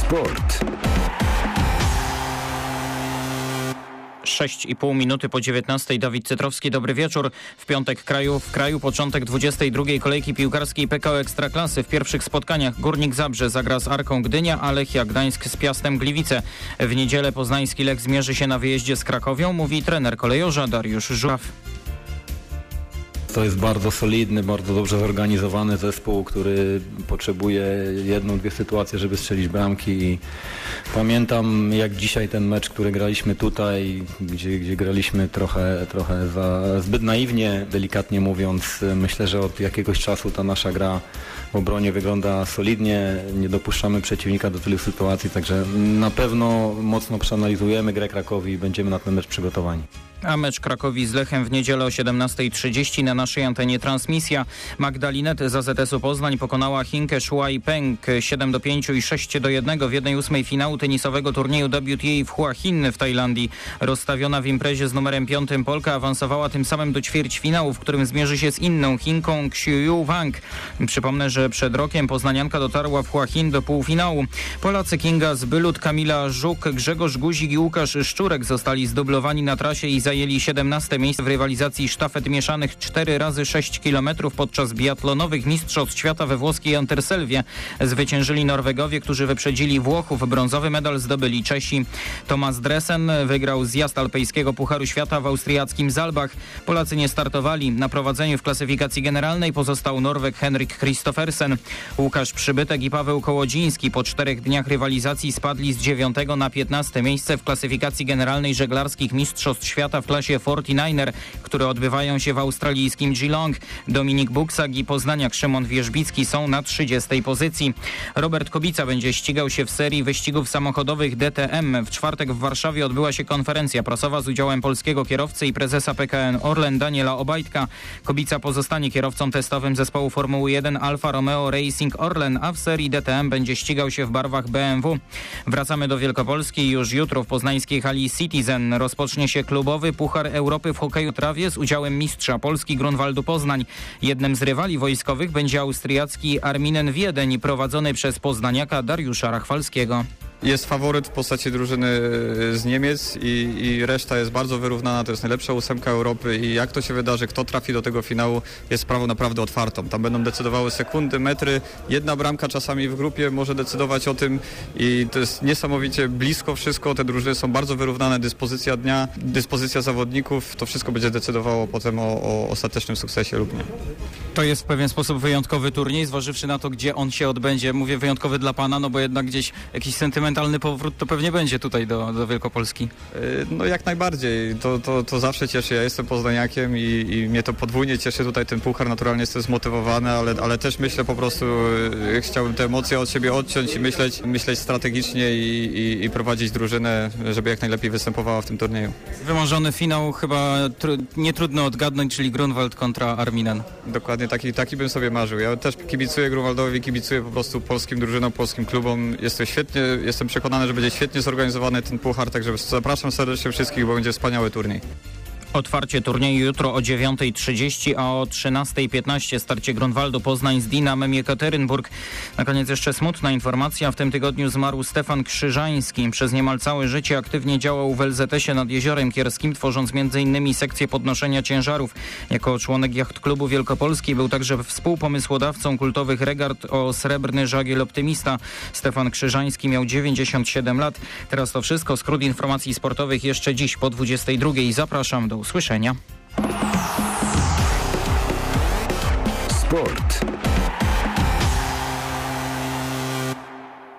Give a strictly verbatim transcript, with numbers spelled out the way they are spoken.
Sport. sześć i pół minuty po dziewiętnastej. Dawid Cytrowski, dobry wieczór. W piątek kraju, w kraju początek dwudziestej drugiej kolejki piłkarskiej P K O Ekstraklasy. W pierwszych spotkaniach Górnik Zabrze zagra z Arką Gdynia, a Lechia Gdańsk z Piastem Gliwice. W niedzielę poznański Lech zmierzy się na wyjeździe z Krakowią, mówi trener kolejorza Dariusz Żuraw. To jest bardzo solidny, bardzo dobrze zorganizowany zespół, który potrzebuje jedną, dwie sytuacje, żeby strzelić bramki. I pamiętam jak dzisiaj ten mecz, który graliśmy tutaj, gdzie, gdzie graliśmy trochę, trochę za, zbyt naiwnie, delikatnie mówiąc. Myślę, że od jakiegoś czasu ta nasza gra w obronie wygląda solidnie, nie dopuszczamy przeciwnika do tylu sytuacji, także na pewno mocno przeanalizujemy grę Krakowi i będziemy na ten mecz przygotowani. A mecz Krakowi z Lechem w niedzielę o siedemnastej trzydzieści na naszej antenie transmisja. Magdalinet z A Z S-u Poznań pokonała Chinkę Shuai Peng siedem do pięciu i sześć do jednego w jednej ósmej finału tenisowego turnieju W T A w Hua Hin w Tajlandii. Rozstawiona w imprezie z numerem piątym Polka awansowała tym samym do ćwierćfinału, w którym zmierzy się z inną Chinką Xiu Wang. Przypomnę, że przed rokiem poznanianka dotarła w Hua Hin do półfinału. Polacy Kinga Zbylut, Kamila Żuk, Grzegorz Guzik i Łukasz Szczurek zostali zdublowani na trasie i zajęli siedemnaste miejsce w rywalizacji sztafet mieszanych cztery razy sześć kilometrów podczas biatlonowych mistrzostw świata we włoskiej Anterselwie. Zwyciężyli Norwegowie, którzy wyprzedzili Włochów. Brązowy medal zdobyli Czesi. Thomas Dressen wygrał zjazd alpejskiego Pucharu Świata w austriackim Zalbach. Polacy nie startowali. Na prowadzeniu w klasyfikacji generalnej pozostał Norweg Henrik Kristoffersen. Łukasz Przybytek i Paweł Kołodziński po czterech dniach rywalizacji spadli z dziewiątego na piętnaste miejsce w klasyfikacji generalnej żeglarskich mistrzostw świata w klasie czterdzieści, które odbywają się w australijskim Geelong. Dominik Buksak i poznaniak Szymon Wierzbicki są na trzydziestej pozycji. Robert Kubica będzie ścigał się w serii wyścigów samochodowych D T M. W czwartek w Warszawie odbyła się konferencja prasowa z udziałem polskiego kierowcy i prezesa P K N Orlen Daniela Obajtka. Kubica pozostanie kierowcą testowym zespołu Formuły jeden Alfa Romeo Racing Orlen, a w serii D T M będzie ścigał się w barwach B M W. Wracamy do Wielkopolski. Już jutro w poznańskiej hali Citizen rozpocznie się klubowy Puchar Europy w hokeju trawie z udziałem mistrza Polski Grunwaldu Poznań. Jednym z rywali wojskowych będzie austriacki Arminen Wiedeń, prowadzony przez poznaniaka Dariusza Rachwalskiego. Jest faworyt w postaci drużyny z Niemiec i, i reszta jest bardzo wyrównana, to jest najlepsza ósemka Europy i jak to się wydarzy, kto trafi do tego finału, jest sprawą naprawdę otwartą. Tam będą decydowały sekundy, metry, jedna bramka czasami w grupie może decydować o tym i to jest niesamowicie blisko wszystko, te drużyny są bardzo wyrównane, dyspozycja dnia, dyspozycja zawodników, to wszystko będzie decydowało potem o, o ostatecznym sukcesie lub nie. To jest w pewien sposób wyjątkowy turniej, zważywszy na to, gdzie on się odbędzie. Mówię wyjątkowy dla pana, no bo jednak gdzieś jakiś sentymentalny powrót to pewnie będzie tutaj do, do Wielkopolski. No jak najbardziej, to, to, to zawsze cieszy. Ja jestem poznaniakiem i, i mnie to podwójnie cieszy tutaj ten puchar, naturalnie jestem zmotywowany, ale, ale też myślę po prostu, chciałbym te emocje od siebie odciąć i myśleć, myśleć strategicznie i, i, i prowadzić drużynę, żeby jak najlepiej występowała w tym turnieju. Wymarzony finał chyba tru- nie trudno odgadnąć, czyli Grunwald kontra Arminen. Dokładnie taki, taki bym sobie marzył. Ja też kibicuję Grunwaldowi, kibicuję po prostu polskim drużynom, polskim klubom. Jest to świetnie, jestem przekonany, że będzie świetnie zorganizowany ten puchar, także zapraszam serdecznie wszystkich, bo będzie wspaniały turniej. Otwarcie turnieju jutro o dziewiątej trzydzieści, a o trzynastej piętnaście starcie Grunwaldu Poznań z Dinamem Jekaterynburg. Na koniec jeszcze smutna informacja. W tym tygodniu zmarł Stefan Krzyżański. Przez niemal całe życie aktywnie działał w L Z S-ie nad Jeziorem Kierskim, tworząc między innymi sekcję podnoszenia ciężarów. Jako członek Jacht Klubu Wielkopolski był także współpomysłodawcą kultowych regard o Srebrny Żagiel Optymista. Stefan Krzyżański miał dziewięćdziesiąt siedem lat. Teraz to wszystko. Skrót informacji sportowych jeszcze dziś po dwudziestej drugiej. Zapraszam do usłyszenia. Sport.